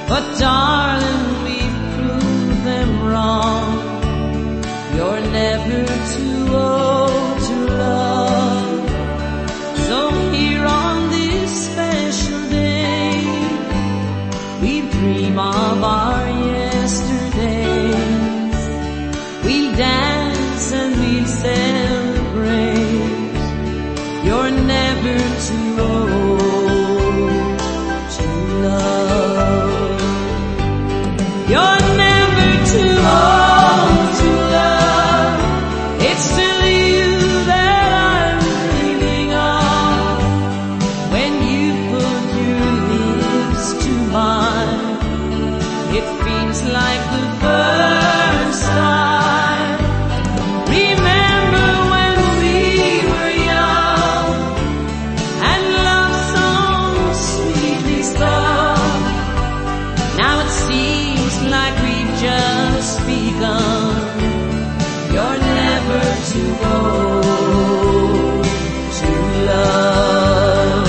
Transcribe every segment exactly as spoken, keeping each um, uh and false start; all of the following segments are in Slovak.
But darling, we've proved them wrong. You're never too old to love. So here on this special day, we dream of our yesterdays. We dance and we celebrate. You're never too old to love. You're never too old to love. It's still you that I'm dreaming of. When you put your lips to mine, it feels like the first time. Remember when we were young and love songs sweetly sung. Now it seems like we've just begun. You're never too old to love.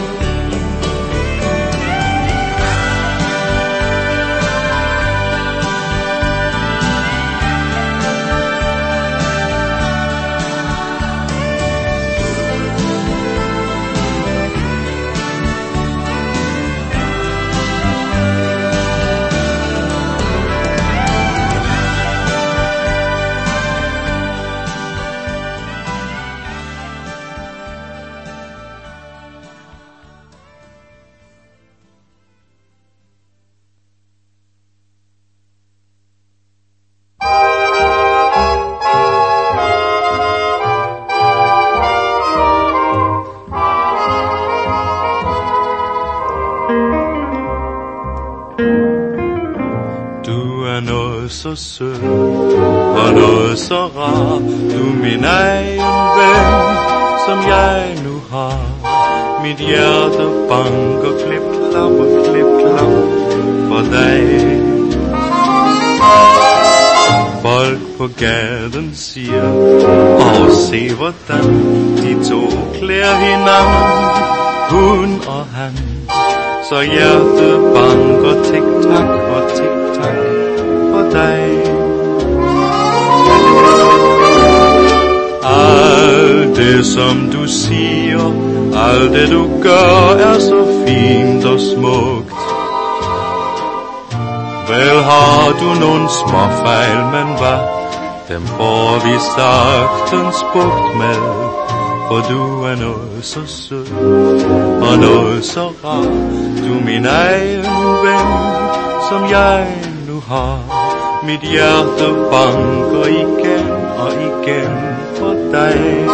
Så sød og noget så rar. Du min egen ven, som jeg nu har. Mit hjerte banker klip-klap og klip-klap for dig. Folk på gaden siger, og se hvordan de to klæder hinanden, hun og han. Så hjertet banker tik-tak og tik-tak for dig. Alt det som du siger, alt det du gør er så fint og smukt. Vel har du nogle små fejl, men hvad? Dem får vi sagtens bugt med. For du er noget så sød og noget så rar. Du min egen ven, som jeg nu har. Mit hjerte banker igen og igen for dig.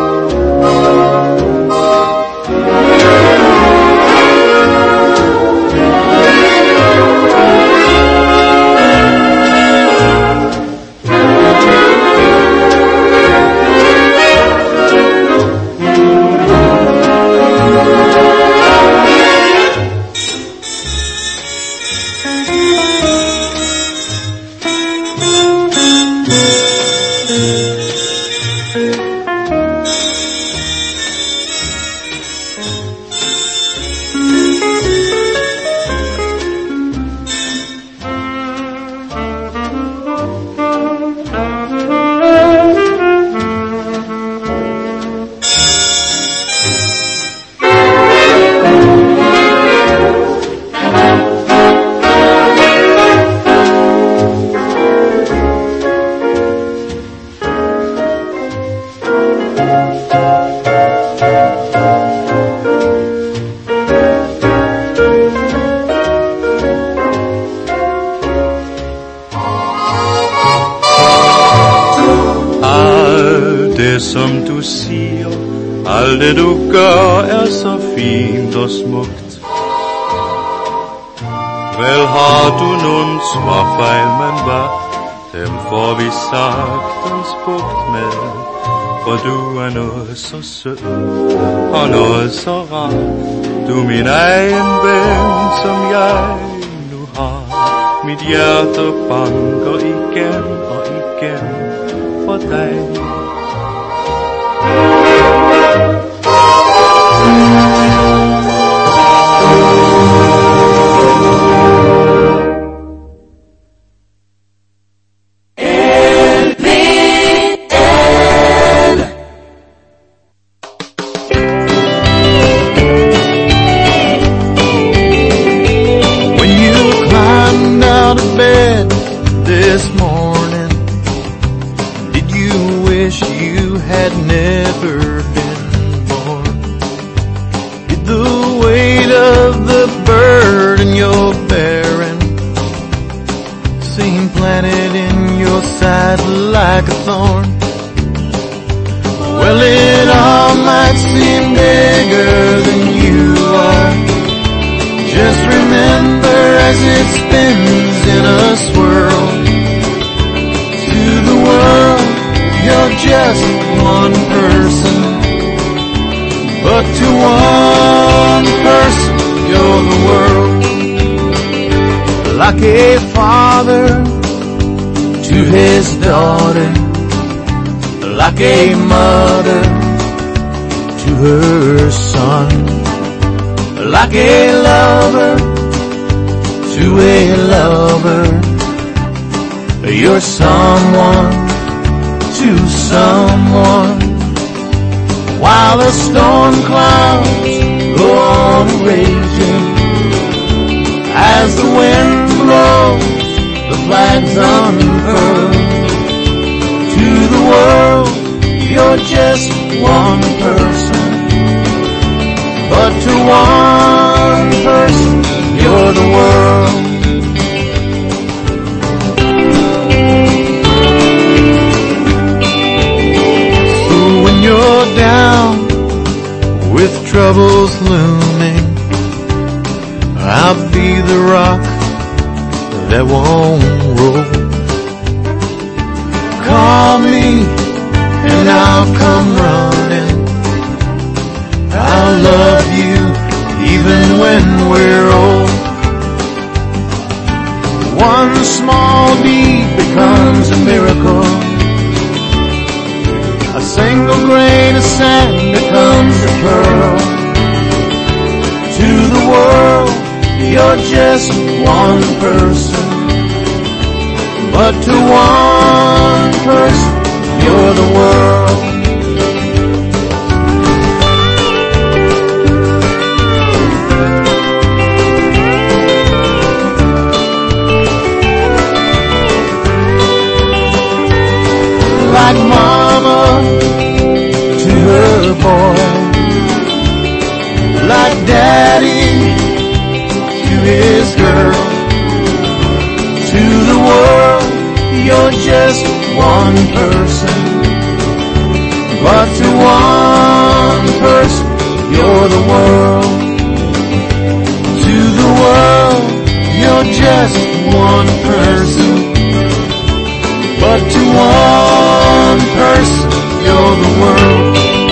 Som du siger, alt det du gør er så fint og smukt. Vel har du nogle små fejl, men hvad? Dem får vi sagtens bugt med. For du er noget så sød og noget så rar. Du min egen ven, som jeg nu har. Mit hjerte banker igen og igen for dig. like a father to his daughter, like a mother to her son, like a lover to a lover. You're someone to someone, while the storm clouds go on raging. As the wind blows, the flags unfurl. To the world, you're just one person, but to one person, you're the world. So when you're down with troubles looming, I'll be the rock that won't roll. Call me and I'll come running. I'll love you even when we're old. One small deed becomes a miracle. A single grain of sand becomes a pearl. To the world, you're just one person, but to one person, you're the world. Like mama to her boy, like daddy to his girl. To the world, you're just one person, but to one person, you're the world. To the world, you're just one person, but to one person, you're the world.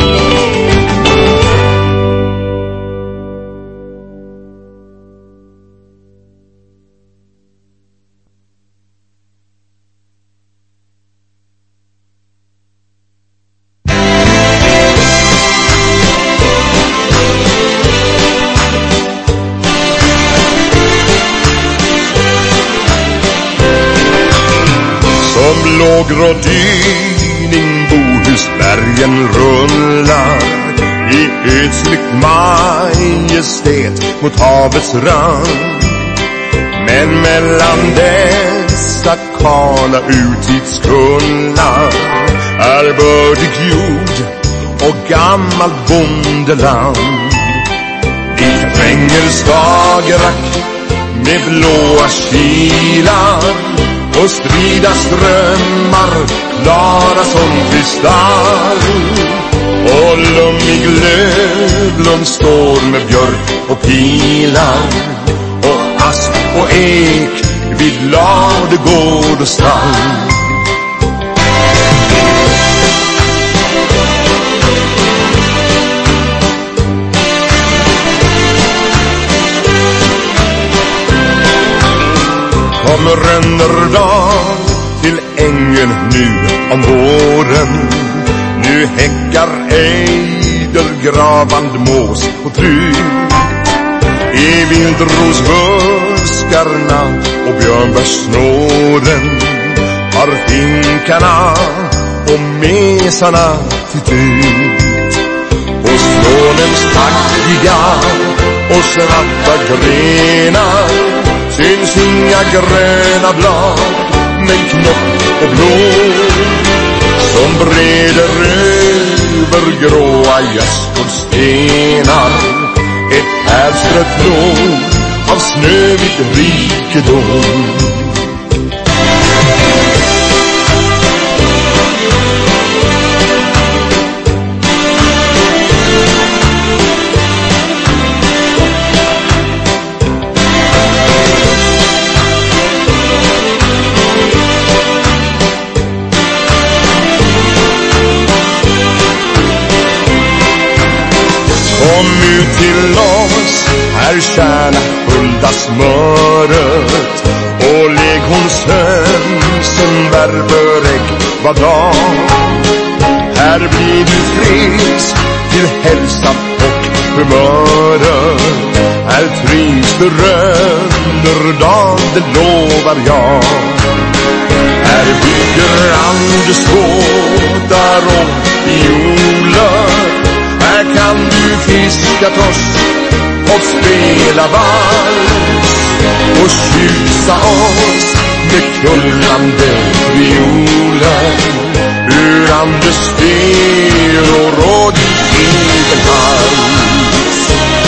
Lågrådyning Bohusbergen rullar i ödsligt majestät mot havets rand. Men mellan dessa kala urtidskullar är bördig jord och gammalt bondeland. Vi tränger Skagerrak med blåa kilar och strida strömmar klara som kristall. Och lummig Lövlund står med björk och pilar och ask och ek vid ladugård och stall. Kommer Rönnerdal till ängen nu om våren. Nu häckar ejdergravand mås och tryg. I vildrosbuskarna och björnbärssnåren har finkarna och mesarna sitt ut. Och slånens taggiga och svarta grenar syns inga gröna blad, men knopp och blom som breder över gråa gästgårdstenar. Ett härstrött blod av snövit rikedom. Kom ut till oss, här kärna hulda smöret värmeräck var dag. Här blir du frisk till hälsa och humör. Här trivs du rönder dag, det lovar jag. Här bygger Anders båtar och violer. Här kan du fiska torsk och spela vals och tjusa oss med kullande violer ur Anders styr och råd i egen hals.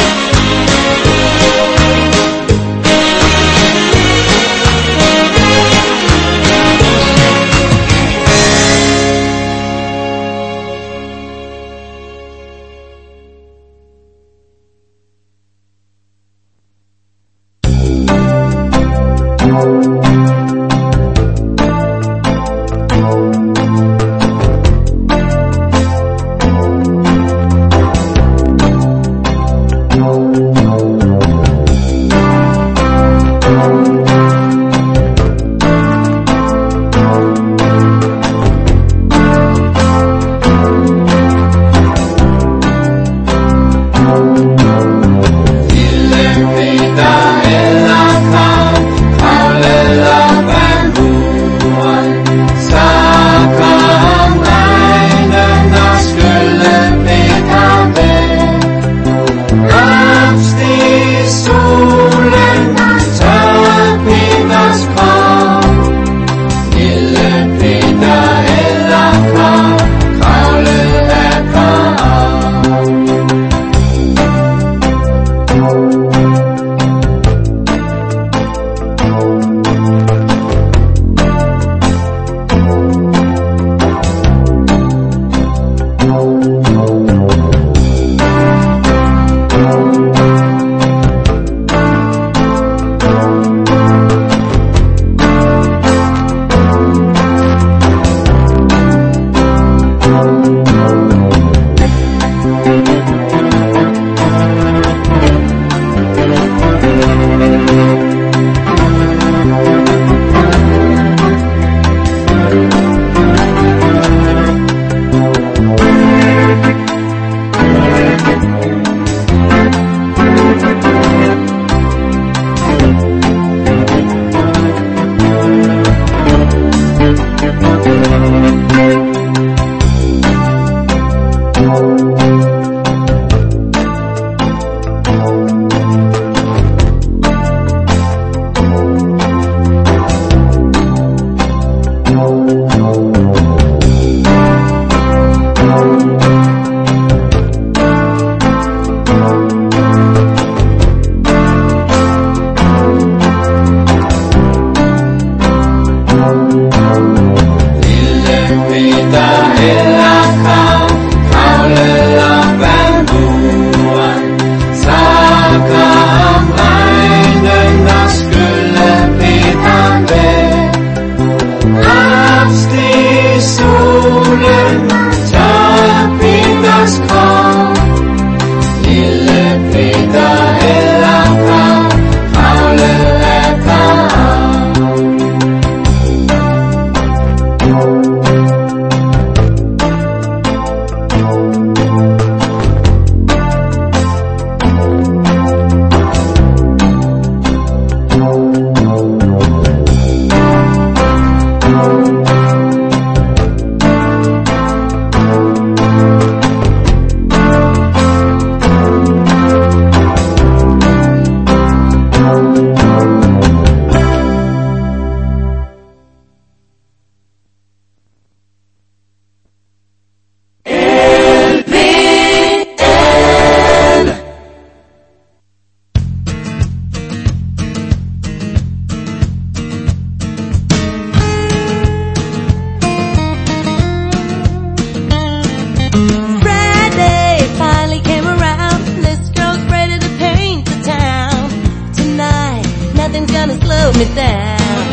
me down.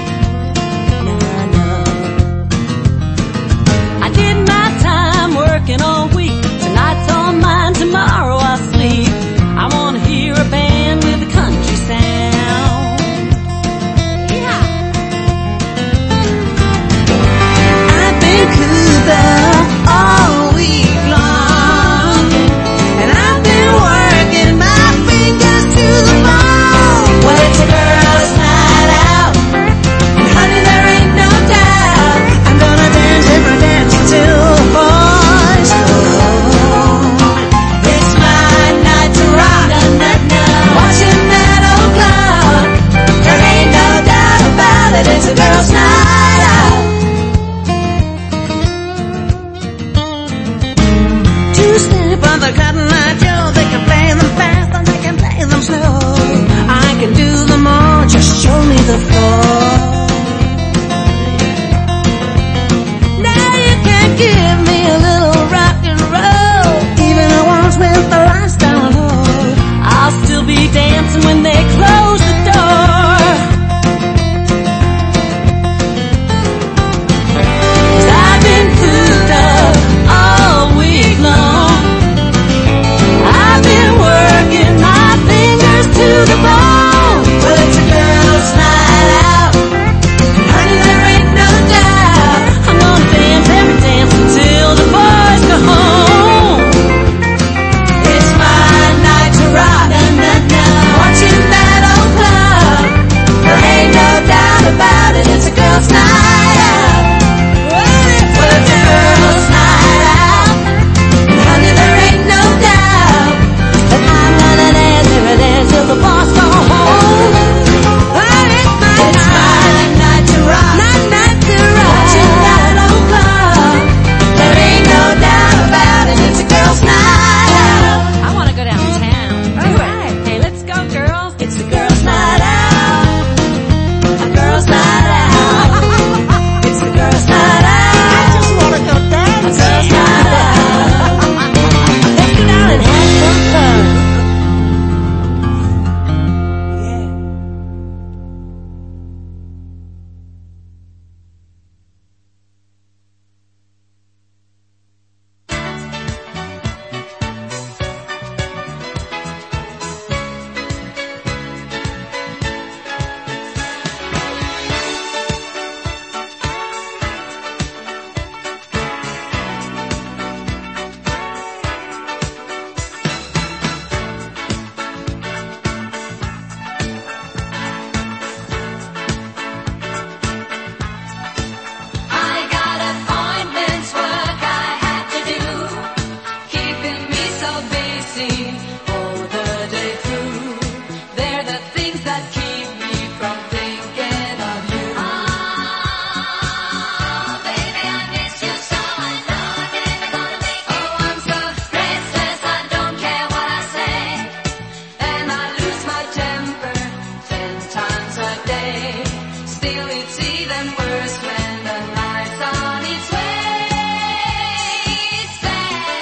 No, no. I did my time working all week. Tonight's all mine, tomorrow I'll sleep. I want to hear a band with a country sound. Yeah. Still it's even worse when the night's on its way. It's bad,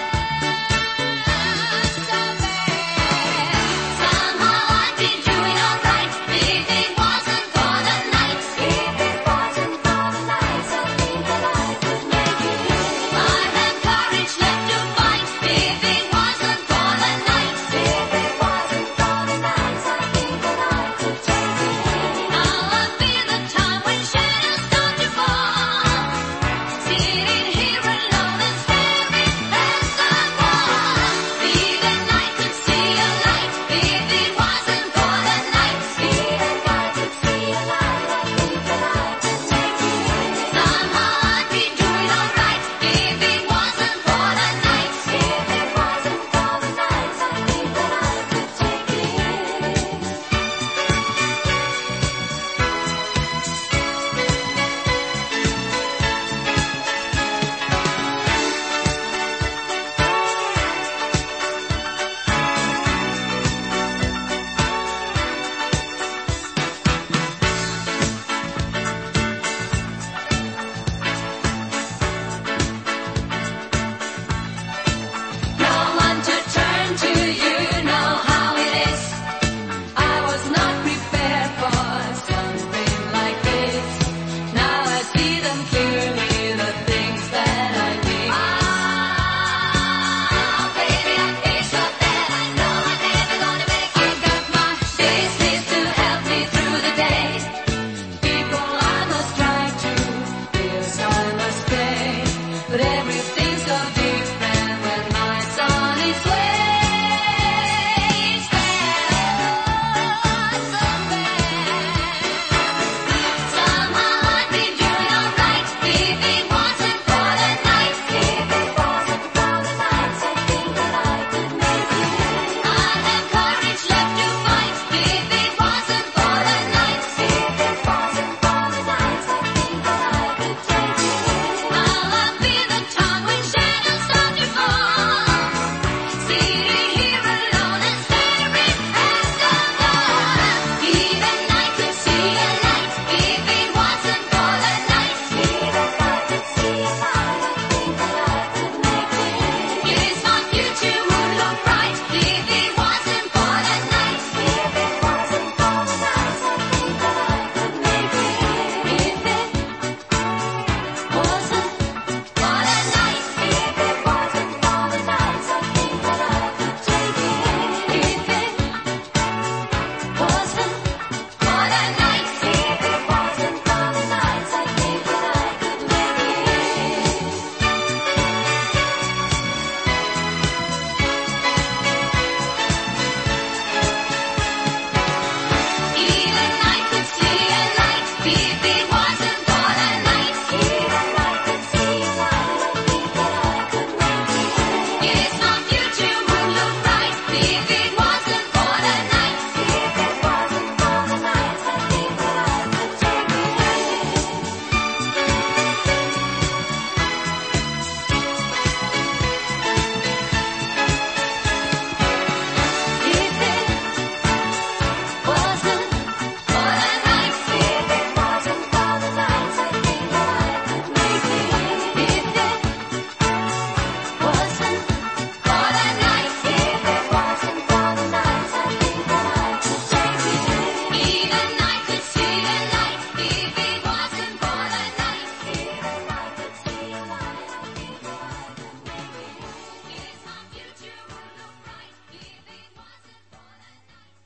so bad. Somehow I'd be doing alright if it wasn't for the nights. If it wasn't for the nights, I think that I could make it. I have courage left to fight if it wasn't for the nights. If it wasn't for the nights, I think that I could take it. Now I feel the time when shadows start to fall. Sitting here alone and staring at the wall. Even I could see a light if it wasn't for the nights. Even I could see a light, I think that I could take it. Somehow I'd be doing alright if it wasn't for the nights. If it wasn't for the nights, I think that I could take it. No one to turn to, you know how it is. I was not prepared for something like this. Now I see them clearly, the things that I need. Ah, baby, I feel so bad. I know I'm never gonna make it. I got my business to help me through the day. People I must try to, bills I must pay. But everything's so different when night's on its way. It's bad, so bad. Somehow I'd be doing alright if it wasn't for the nights. If it wasn't for the nights, I think that I could make it. I have courage left to fight if it wasn't for the nights. If it wasn't for the nights, I think that I could take it. Now I feel the time when shadows start to fall. Sitting here alone and staring at the wall. Even I could see a light if it wasn't for the nights. Even I could see a light, I think that I could make it. Yes, my future would look bright if it wasn't for the nights. If it wasn't for the nights, I think that I could make it. If it wasn't for the nights, if it wasn't for the nights, I think that I could take it. If it wasn't for the nights, I think that I could take it. If it wasn't for the nights, I think that I could make it. Even I could see a light if it wasn't for the nights. Even I could see a light, I think that I could make it. Yes, my future would look bright if it wasn't for the nights. If it wasn't for the nights, I think that I could take it. If it wasn't for the nights, if it wasn't for the nights, I think that I could make it. If it wasn't for the nights, if it wasn't for the nights, I think that I could take it. Even I could see a light if it wasn't for the nights. Even I could see a light, I think that I could make it. Yes, my future would look bright if it wasn't for the nights.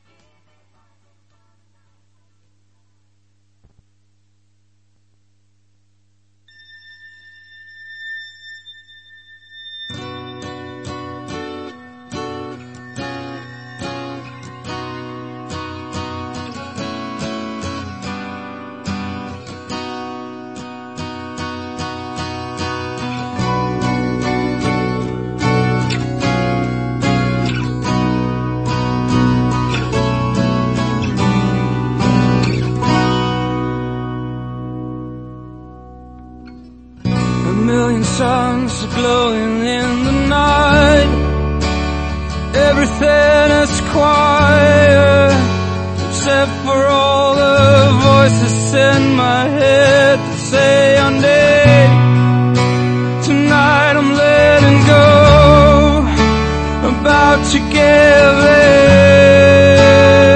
A million suns are glowing in the night. Everything is quiet except for all the voices voice in my head to say your name. Tonight I'm letting go, about to give in.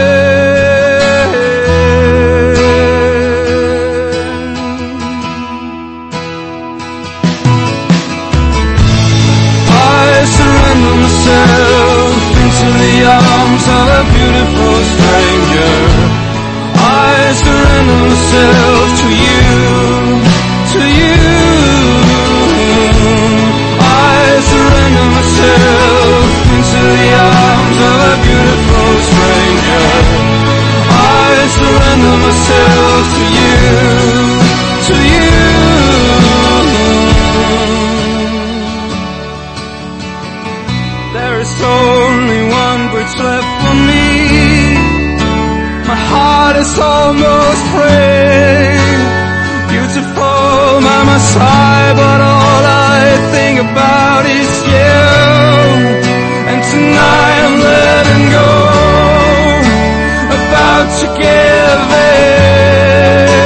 I surrender myself into the arms of a beautiful stranger. I surrender myself to you, to you. I surrender myself into the arms of a beautiful stranger. I surrender myself to you, to you. There is only one bridge left for me. My heart is almost free. Beautiful by my side, but all I think about is you. And tonight I'm letting go, about to give in.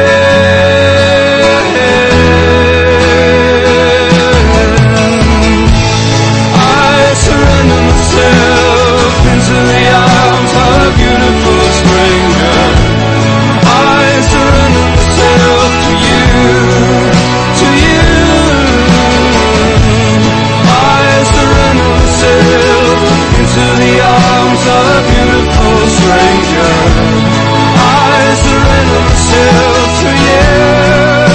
I surrender myself into the arms of a beautiful stranger. I surrender myself to you, to you. I surrender myself into the arms of a beautiful stranger. I surrender myself to you.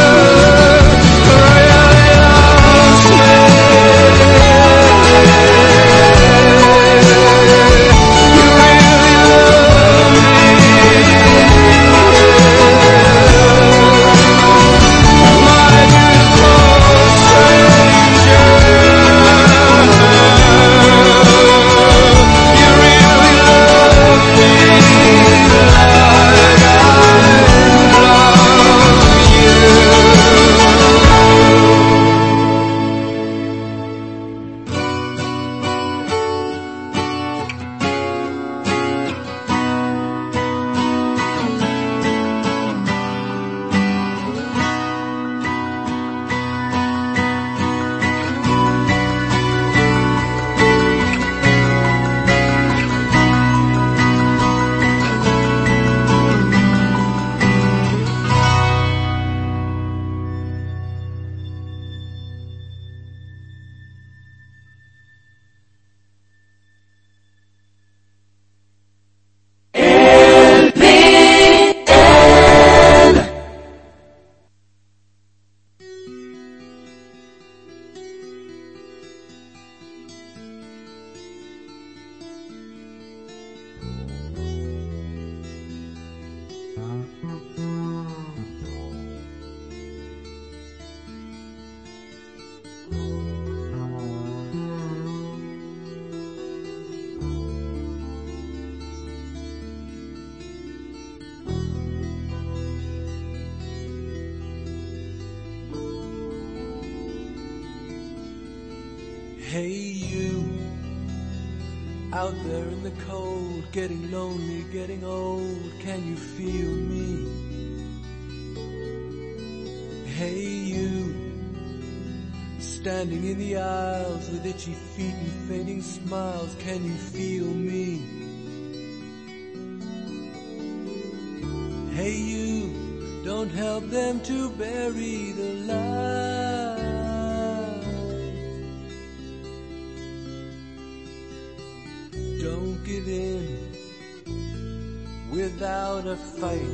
Hey you, out there in the cold, getting lonely, getting old, can you feel me? Hey you, standing in the aisles with itchy feet and fading smiles, can you feel me? Hey you, don't help them to bury the light. Don't give in without a fight.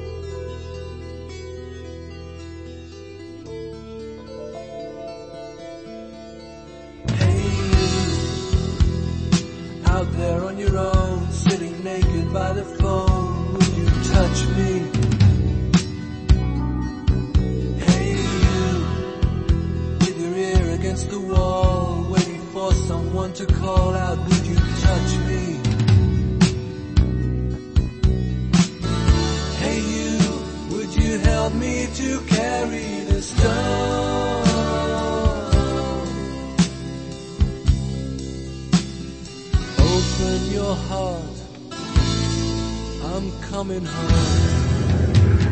Hey you, out there on your own, sitting naked by the phone, would you touch me? Hey you, with your ear against the wall, waiting for someone to call out, would you touch me? Hey you, would you help me to carry the stone? Open your heart, I'm coming home.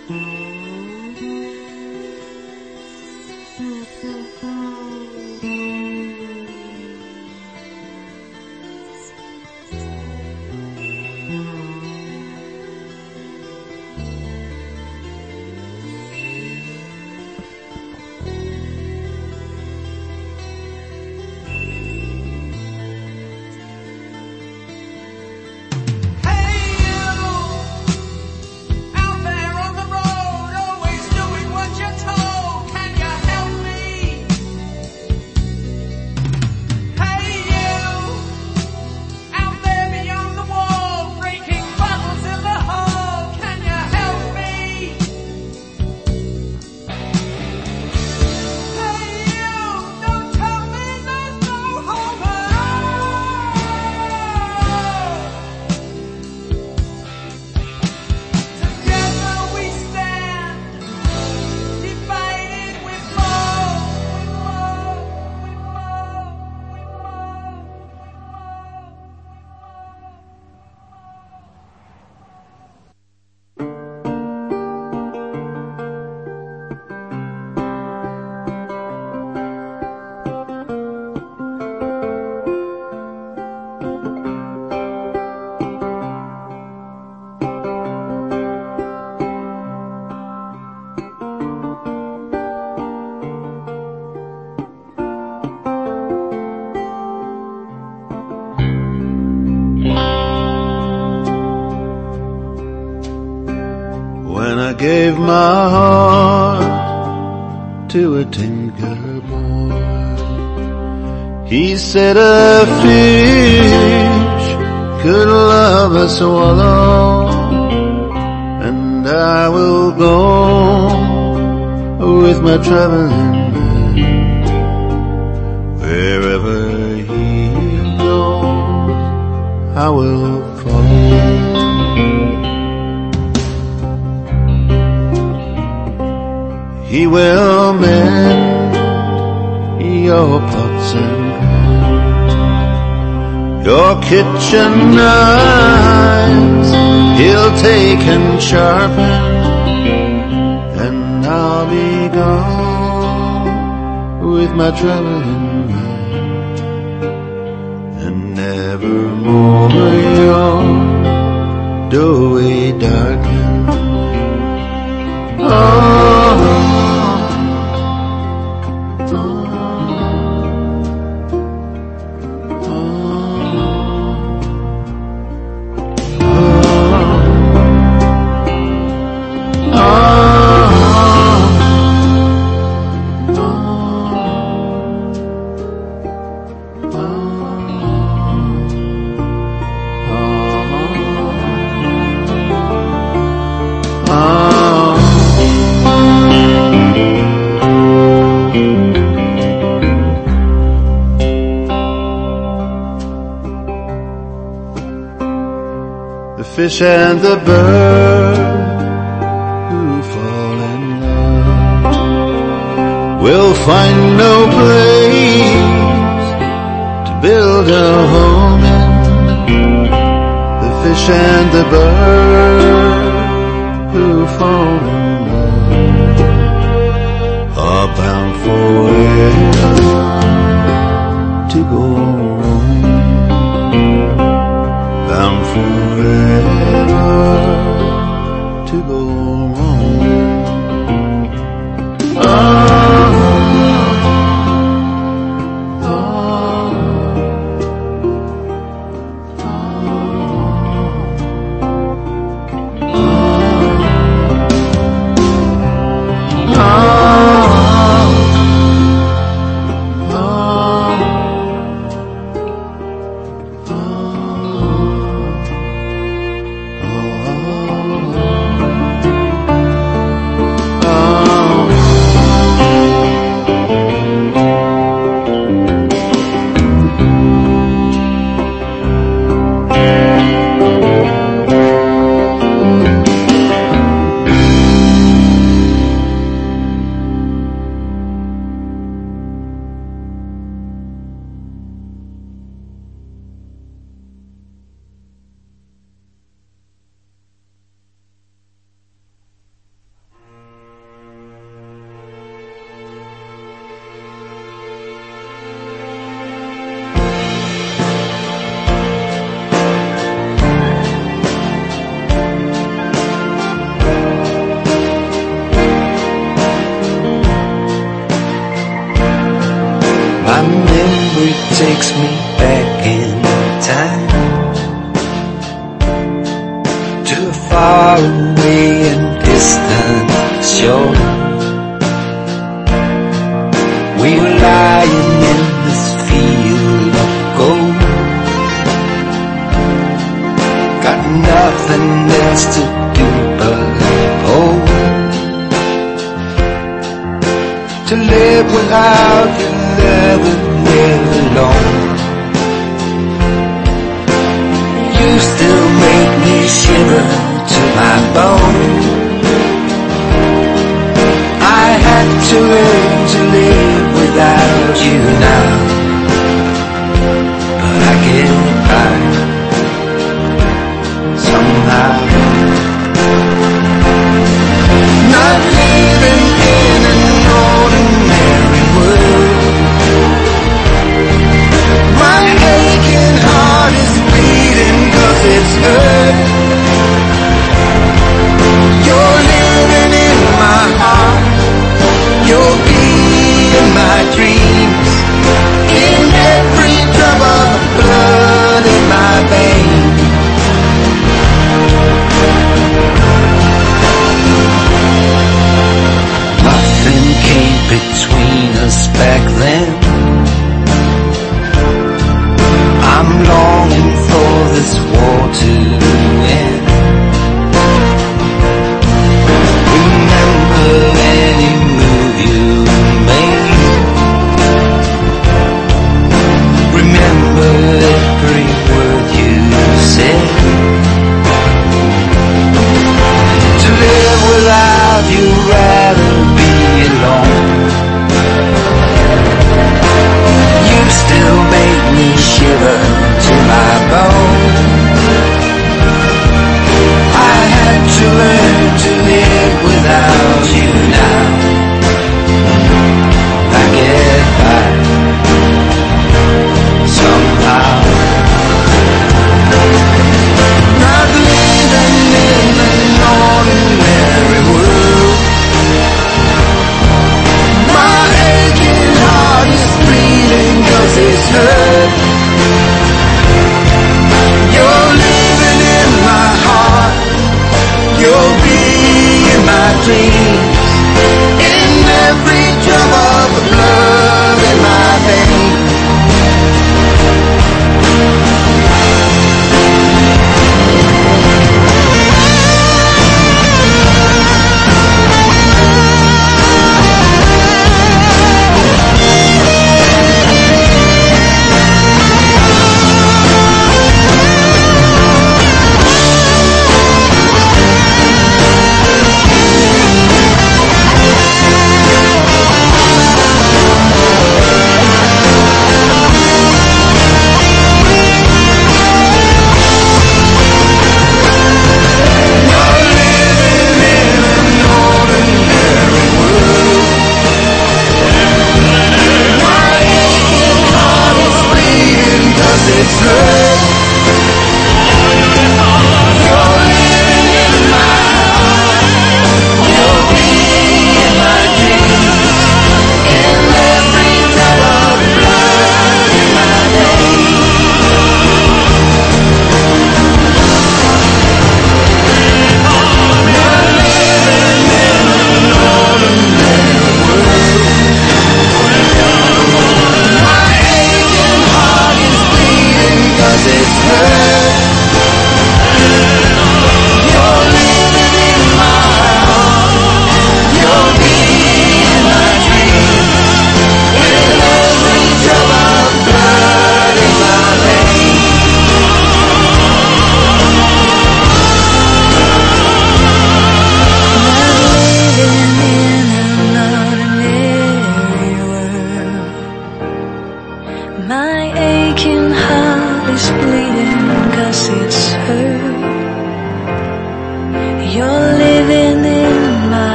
Gave my heart to a tinker boy. He said a fish could love a swallow, and I will go with my traveling man. Wherever he goes, I will follow. He will mend your pots and pans, your kitchen knives he'll take and sharpen, and I'll be gone with my traveling man, and nevermore your doorway darken. Oh, fish and the bird who fall in love will find no place to build a home in. The fish and the bird who fall in love are bound forever to go home, bound forever to go wrong. Oh, oh, oh, oh, oh. takes me back in time to a far away and distant shore. We were lying in this field of gold, got nothing else to do but hold. To live without you, never live alone. You still make me shiver to my bone. I had to learn to live without you now, but I get by somehow. Not living in an ordinary world. My aching heart is beating 'cause it's hurt. You're living in my heart. You'll be in my dreams, in every drop of blood in my veins. Nothing came between us back then. I'm longing for this war to end. Remember any move you made. Remember every word you said. To live without you, rather be alone. You still make me shiver to my bone. I had to learn to live without you now. I get by somehow. Not living in an ordinary world. My aching heart is bleeding 'cause it's hurt. You're living in my heart. You'll be in my dreams, in every drop of the blood in my veins.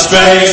faith.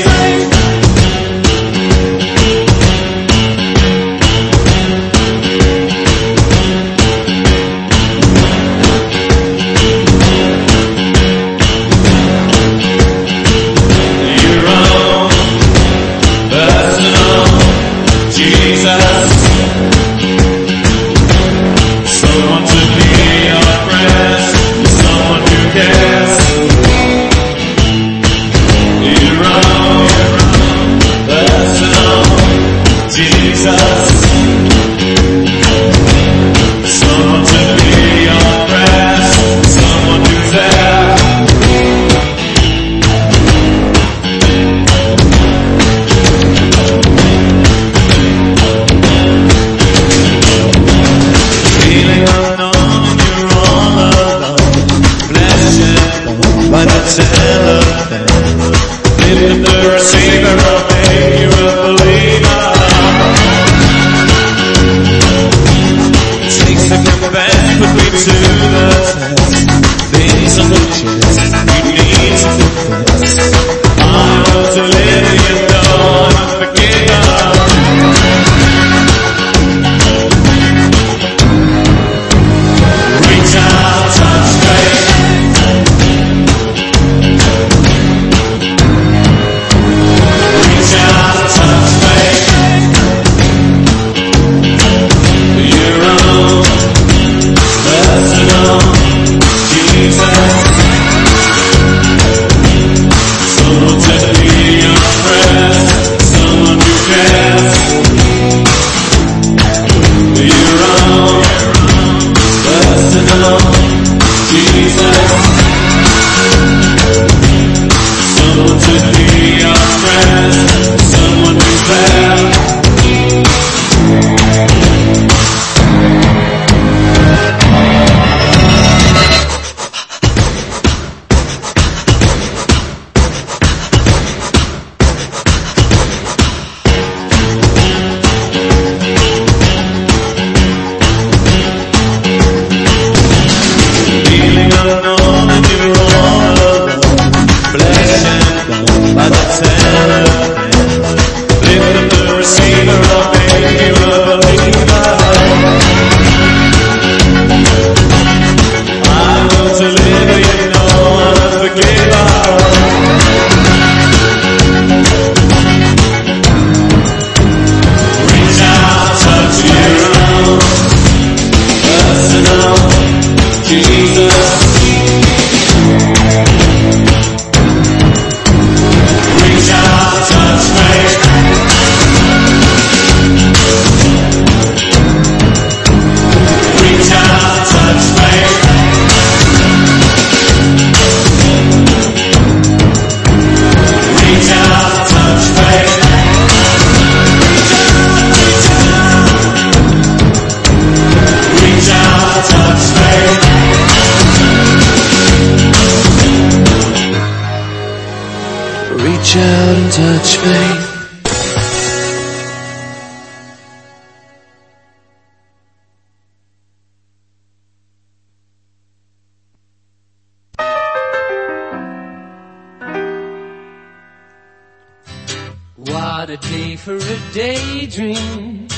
What a day for a daydream.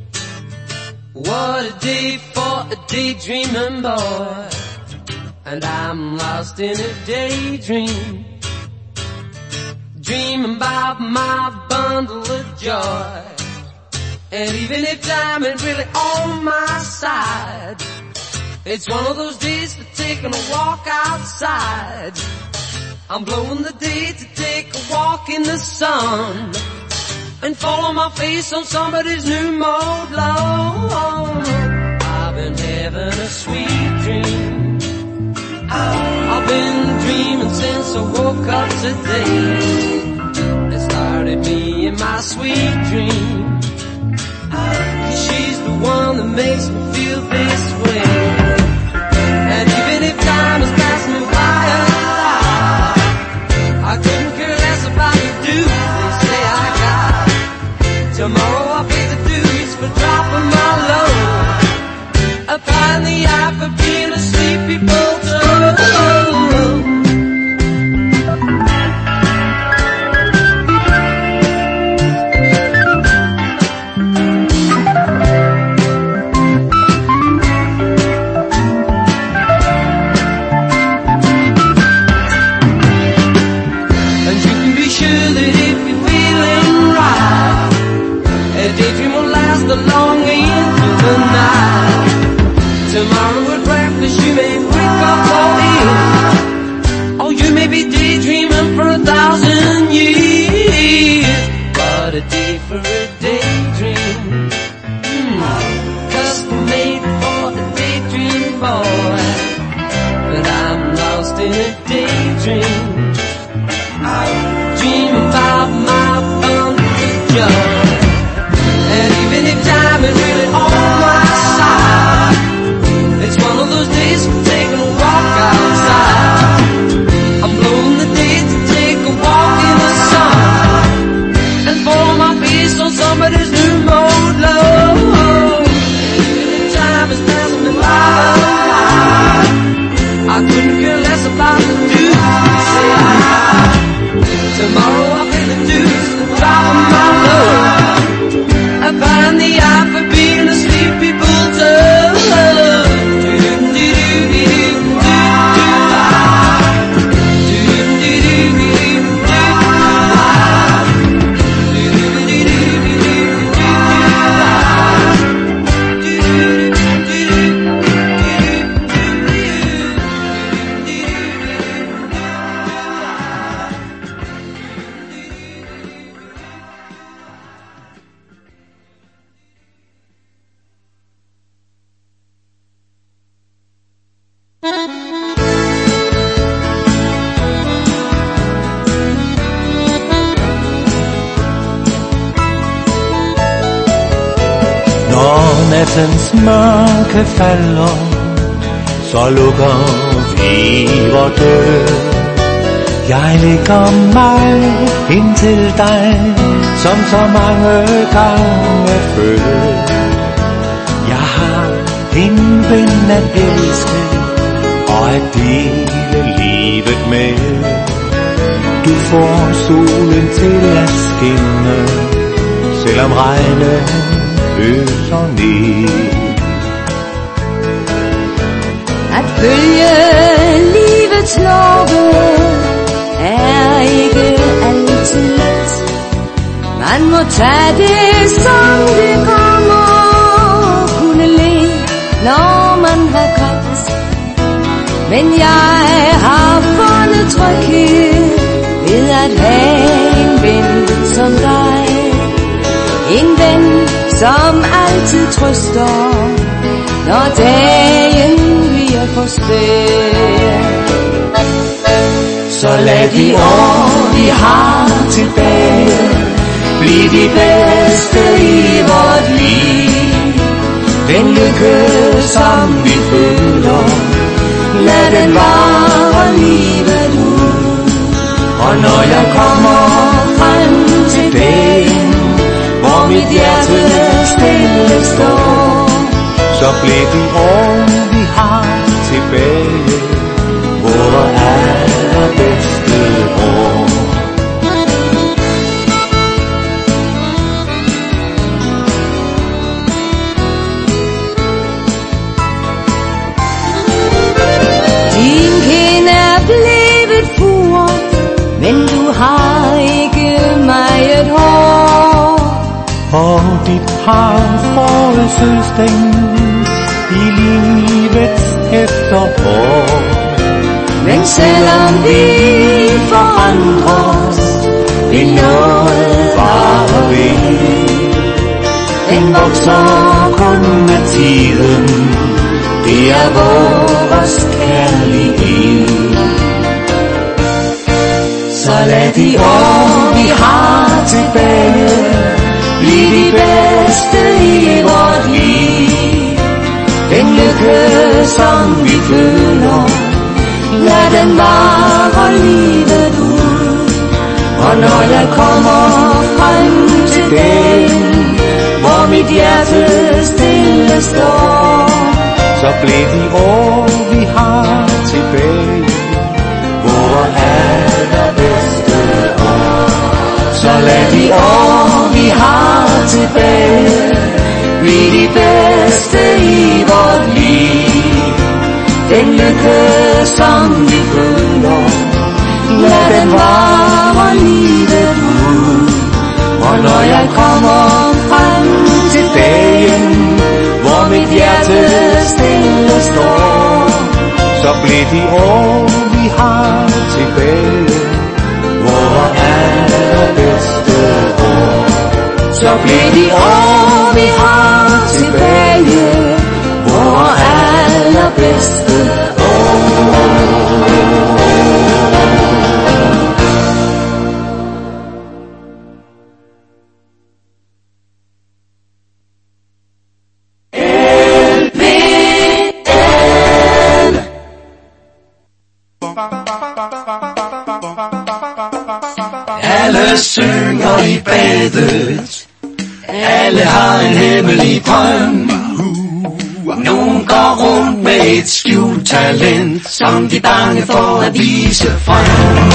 What a day for a daydreaming boy. And I'm lost in a daydream, dreaming about my bundle of joy. And even if time ain't really on my side, it's one of those days for taking a walk outside. I'm blowing the day to take a walk in the sun and follow my face on somebody's new mode lawn. I've been having a sweet dream. I've been dreaming since I woke up today. It started me in my sweet dream. She's the one that makes me feel this way. And even if time has passed me by, I couldn't care less about the dues they say I got. Tomorrow I'll pay the dues for dropping my load. I find the eye for being a sleepy bulldog. a daydream will last long into the night. Tomorrow at breakfast you may wake up all in. Oh, you may be daydreaming for a thousand years, but a day for a daydream, hmm, custom made for a daydream boy. But I'm lost in a daydream, dream about my bundle of joy. And even if time is really on my side, it's one of those days for taking a walk outside. I'm blowing the day to take a walk in the sun and follow my face on somebody's new mode love. Even if time is passing me by, I couldn't care less about the news. Say I, tomorrow I'll pay the dues at the top of my love. I find the eye for being a sleepy bulldog. Nattens mørke falder, så lukker vi vor dør. Jeg lægger mig ind til dig, som så mange gange før. Jeg har en ven at elske, og at dele livet med. Du får solen til at skinne, selvom regnen øser ned. At følge livets love er ikke altid let. Man må tage det som det kommer, kunne le når man har grædt. Men jeg har fundet tryghed ved at have en ven som dig. En ven som altid trøster, når dagen bliver for svær. Så lad de år vi har tilbage blive de bedste i vort liv. Den lykke som vi føler, lad den vare livet ud. Og når jeg kommer frem til dagen, hvor mit hjerte stille står, så bliver de år vi har tilbage vore allerbedste år. Din kind er blevet fur, men du har ikke meget hår. Og dit har fået søsten i livets efterår. Men selvom vi forandres, vil noget vare ved. Den vokser kun med tiden, det er vores kærlighed. Så lad de år vi har tilbage blive de bedste i vort liv. Den lykke som vi føler, lad den vare livet ud. Og når jeg kommer frem til dagen, hvor mit hjerte stille står, så bliver de år vi har tilbage vore allerbedste år. Så lad de år vi har tilbage blive de bedste i vort liv. Den lykke som vi føler, lad den vare livet ud. Og når jeg kommer frem blev de år, vi har tilbage, vore allerbedste år. Så blev de år, vi har tilbage, vore allerbedste år. Alle synger i badet, alle har en hemmelig drøm. Nogen går rundt med et skjult talent, som de er bange for at vise frem.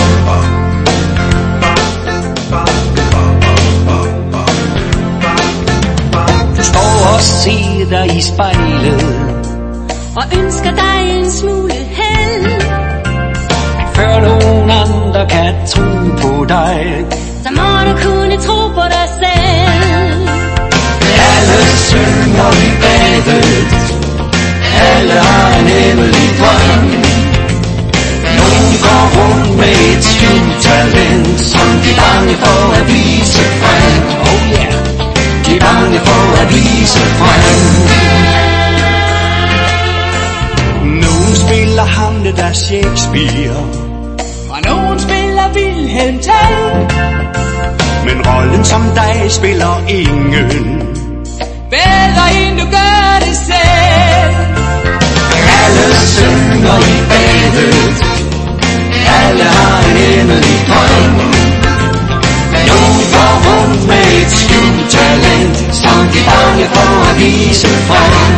Du står og ser dig i spejlet Og ønsker dig en smule held, før nogen andre kan tro på dig. så må du kunne tro på dig selv. Alle synger i badet, alle har en hemmelig drøm. Nogen går rundt med et skjult talent, som de er bange for at vise frem. Oh yeah, de er bange for at vise frem. Nogen spiller Hamlet af Shakespeare, Og nogen spiller Wilhelm Tell, men rollen som dig spiller ingen. bedre end du gør det selv. Alle synger i badet, alle har en hemmelig drøm. Nogen går rundt med et skjult talent, som de er bange for at vise frem.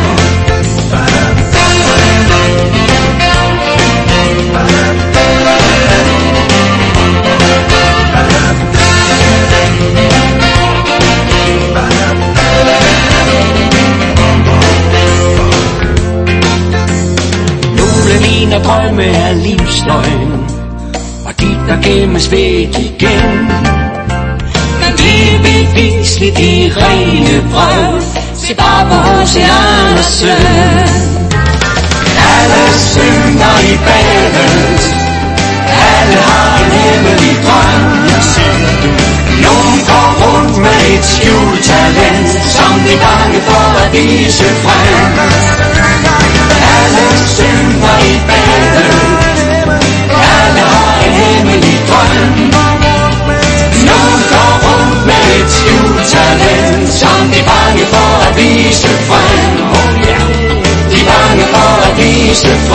Nogle mener drømme er livsløgn, og de der gemmes væk igen. Men det er bevisligt i rene brøv, se bare på H C Andersen. Alle synger i badet, alle har en hemmelig drøm. Jeg siger du, nogen går rundt med et skjult talent, som de er bange for at vise frem. Alle synger i badet, alle har en hemmelig drøm. Nogen går rundt med et skjult talent, som de er bange for at vise frem. Oh yeah, de er bange for at vise frem.